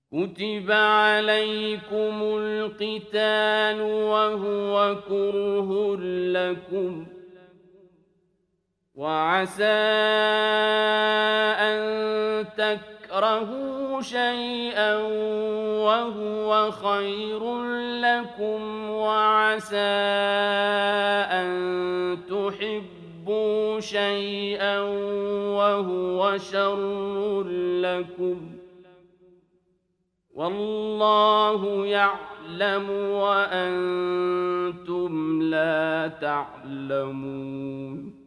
كتب عليكم القتال وهو كره لكم وعسى أن تكرهوا شيئا وهو خير لكم وعسى أن تحبوا شيئا وهو شر لكم والله يعلم وأنتم لا تعلمون